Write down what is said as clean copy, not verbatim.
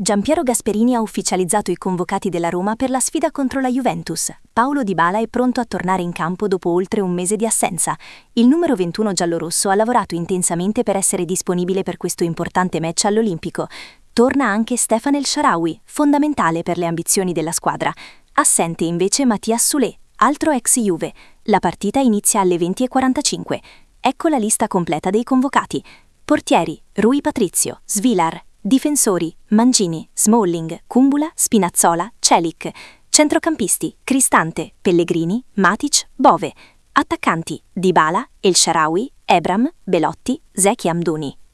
Giampiero Gasperini ha ufficializzato i convocati della Roma per la sfida contro la Juventus. Paulo Dybala è pronto a tornare in campo dopo oltre un mese di assenza. Il numero 21 giallorosso ha lavorato intensamente per essere disponibile per questo importante match all'Olimpico. Torna anche Stefan El Shaarawy, fondamentale per le ambizioni della squadra. Assente invece Mathias Soulé, altro ex Juve. La partita inizia alle 20:45. Ecco la lista completa dei convocati. Portieri: Rui Patrizio, Svilar. Difensori: Mancini, Smalling, Kumbula, Spinazzola, Celik. Centrocampisti: Cristante, Pellegrini, Matic, Bove. Attaccanti: Dybala, El Shaarawy, Ebram, Belotti, Zeki Hamdouni.